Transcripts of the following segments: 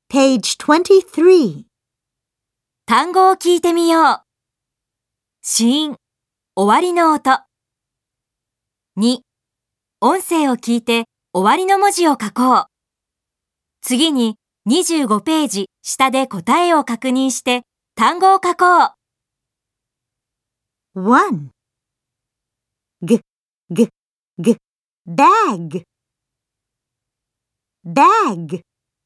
Page 23. 単語を聞いてみよう。子音、終わりの音。2、音声を聞いて終わりの文字を書こう。次に25ページ下で答えを確認して単語を書こう。 1. Bag. Bag.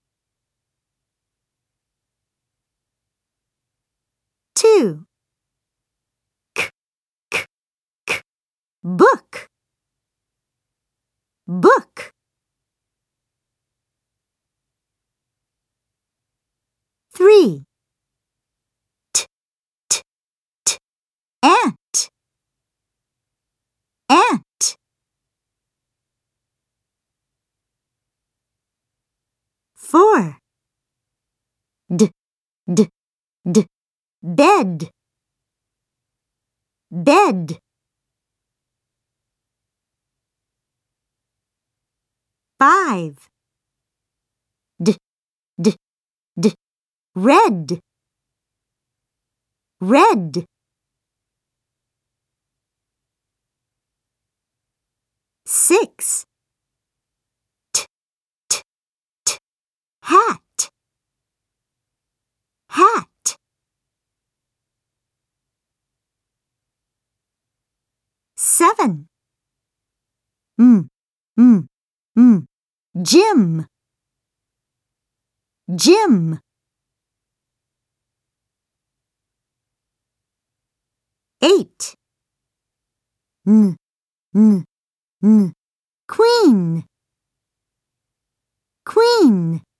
2. Book. Book. 3. Ant. Ant. 4. Bed. Bed. 5. Red. Red. 6. Hat. Hat. 7. Gym. Gym. 8. Queen. Queen.